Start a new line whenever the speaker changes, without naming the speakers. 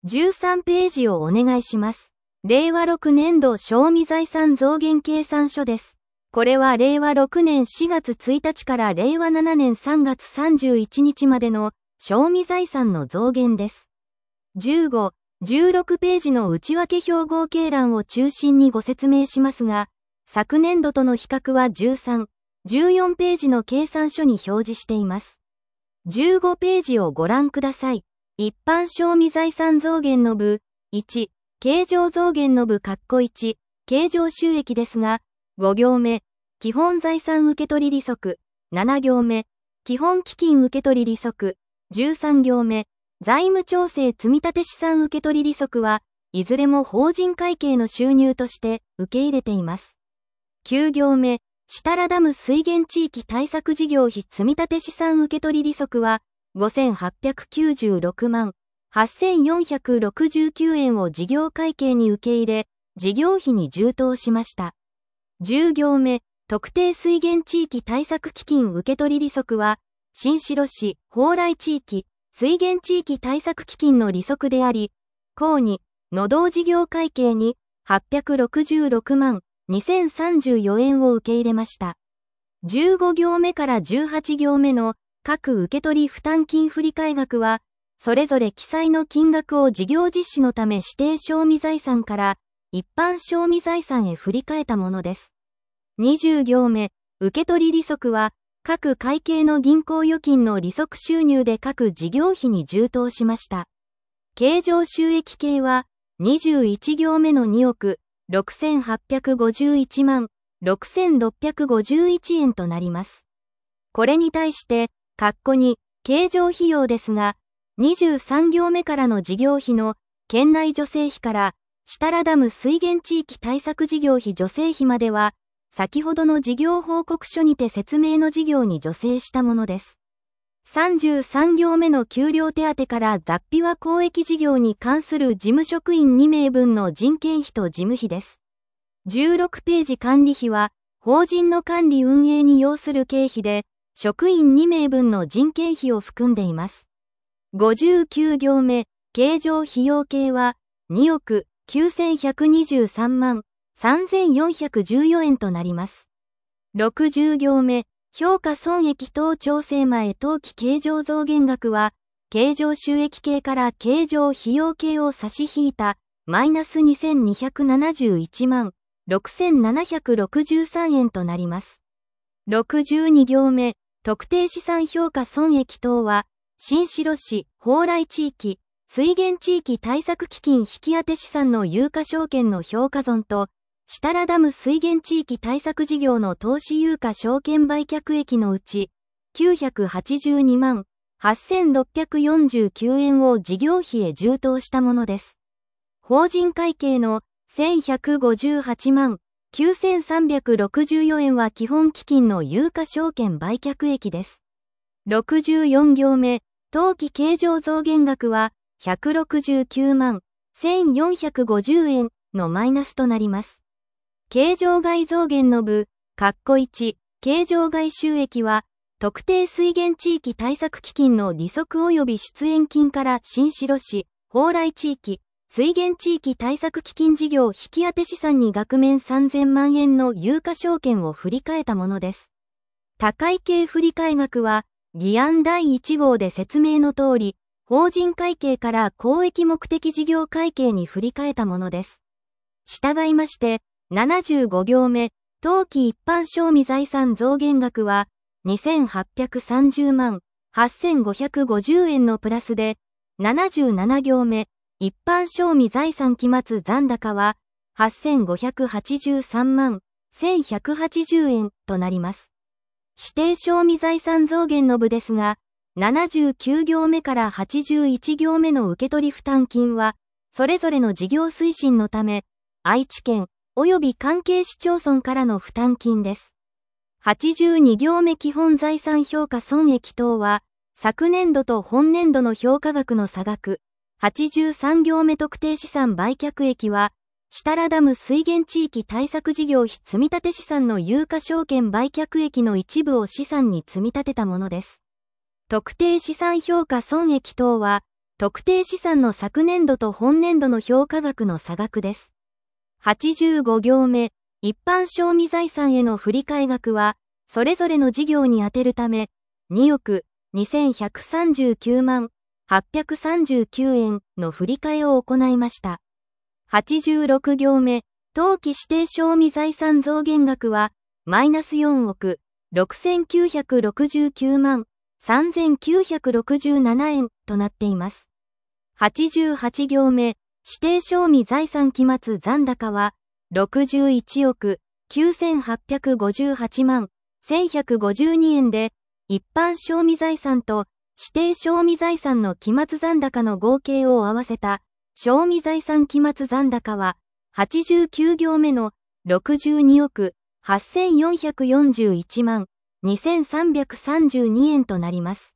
13ページをお願いします。令和6年度賞味財産増減計算書です。これは令和6年4月1日から令和7年3月31日までの賞味財産の増減です。15、16ページの内訳表合計欄を中心にご説明しますが、昨年度との比較は13、14ページの計算書に表示しています。15ページをご覧ください。一般賞味財産増減の部、1、経常増減の部括弧1、経常収益ですが、5行目、基本財産受取利息、7行目、基本基金受取利息、13行目、財務調整積立資産受取利息はいずれも法人会計の収入として受け入れています。9行目、設楽ダム水源地域対策事業費積立資産受取利息は5896万8469円を事業会計に受け入れ、事業費に充当しました。10行目、特定水源地域対策基金受取利息は、新城市、蓬莱地域、水源地域対策基金の利息であり、項に、農道事業会計に866万2034円を受け入れました。15行目から18行目の各受取負担金振替額は、それぞれ記載の金額を事業実施のため指定賞味財産から一般賞味財産へ振り替えたものです。20行目、受取利息は、各会計の銀行預金の利息収入で各事業費に充当しました。経常収益系は、21行目の2億6851万6651円となります。これに対して、括弧2、経常費用ですが、23行目からの事業費の県内助成費から設楽ダム水源地域対策事業費助成費までは、先ほどの事業報告書にて説明の事業に助成したものです。33行目の給料手当から雑費は公益事業に関する事務職員2名分の人件費と事務費です。16ページ管理費は、法人の管理運営に要する経費で、職員2名分の人件費を含んでいます。59行目、経常費用系は、2億9123万3414円となります。60行目、評価損益等調整前当期経常増減額は、経常収益系から経常費用系を差し引いた、マイナス2271万6763円となります。62行目、特定資産評価損益等は、新城市、蓬莱地域、水源地域対策基金引き当て資産の有価証券の評価損と、設楽ダム水源地域対策事業の投資有価証券売却益のうち、982万8649円を事業費へ充当したものです。法人会計の1158万9364円は基本基金の有価証券売却益です。64行目、当期経常増減額は169万1450円のマイナスとなります。経常外増減の部、括弧1、経常外収益は、特定水源地域対策基金の利息及び出演金から新城市、蓬莱地域、水源地域対策基金事業引き当て資産に額面3000万円の有価証券を振り替えたものです。他会計振替額は、議案第1号で説明の通り、法人会計から公益目的事業会計に振り替えたものです。従いまして、75行目、当期一般賞味財産増減額は、2830万8550円のプラスで、77行目、一般賞味財産期末残高は、8583万1180円となります。指定賞味財産増減の部ですが、79行目から81行目の受取負担金は、それぞれの事業推進のため、愛知県及び関係市町村からの負担金です。82行目基本財産評価損益等は、昨年度と本年度の評価額の差額。83行目特定資産売却益は、設楽ダム水源地域対策事業費積立資産の有価証券売却益の一部を資産に積み立てたものです。特定資産評価損益等は、 特定資産の昨年度と本年度の評価額の差額です。85行目、一般賞味財産への振替額は、それぞれの事業に充てるため、2億2139万839円の振り替えを行いました。86行目、当期指定賞味財産増減額は、マイナス4億6969万3967円となっています。88行目、指定賞味財産期末残高は、61億9858万1152円で、一般賞味財産と指定賞味財産の期末残高の合計を合わせた、賞味財産期末残高は、89行目の62億8441万2332円となります。